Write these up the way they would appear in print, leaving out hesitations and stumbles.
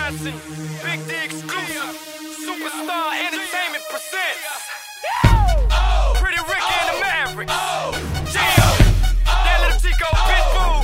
Johnson, Big D exclusive, Superstar Entertainment presents Pretty Ricky and the Mavericks. That little Chico Pitbull.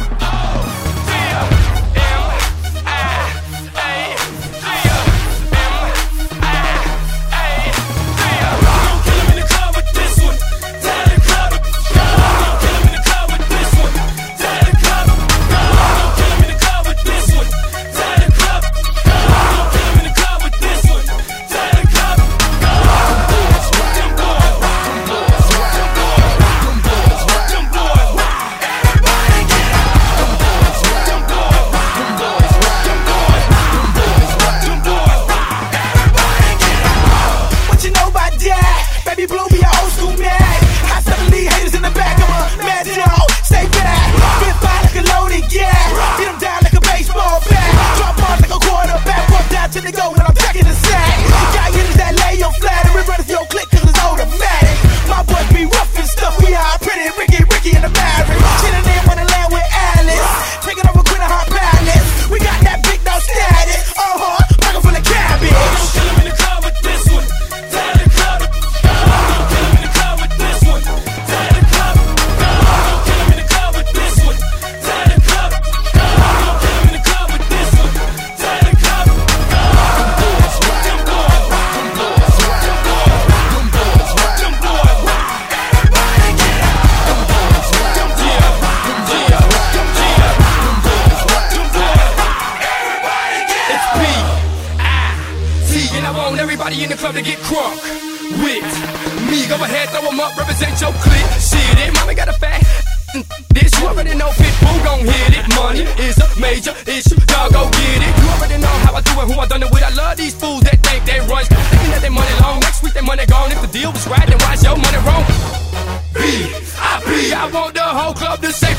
Everybody in the club to get crunk with me. Go ahead, throw them up, represent your clique. Shit, it, mama got a fat this. You already know Pitbull gon' hit it. Money is a major issue, y'all go get it. You already know how I do it, who I done it with. I love these fools that think they run, thinking that their money long. Next week their money gone. If the deal was right, then why's your money wrong? B.I.P. I want the whole club to say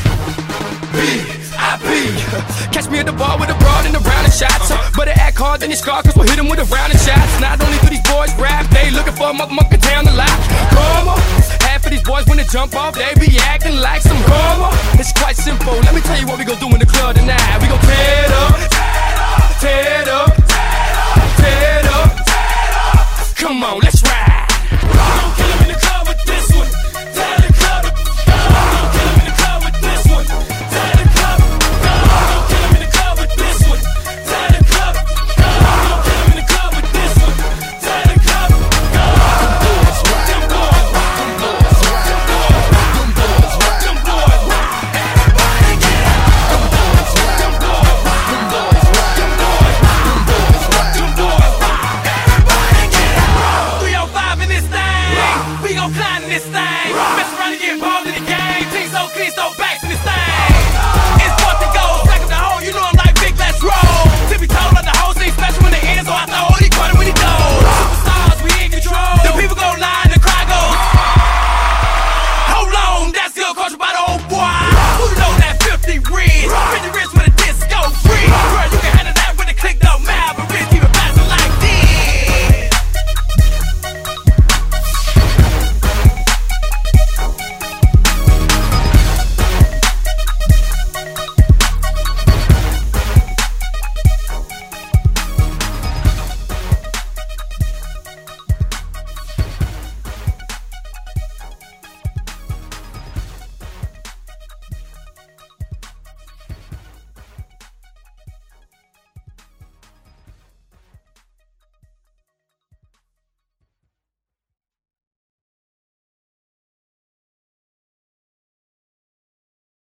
B.I.P. Catch me at the bar with a broad and a round of shots. But they act hard, then they scar, cause we'll hit them with a round of shots. Not only do these boys rap, they looking for a motherfucker down the lot. Come on, half of these boys when they jump off, they be acting like some homo. It's quite simple, let me tell you what we gon' do in the club tonight. We gon' tear it up, tear it up, tear it up, tear it up. Come on, let's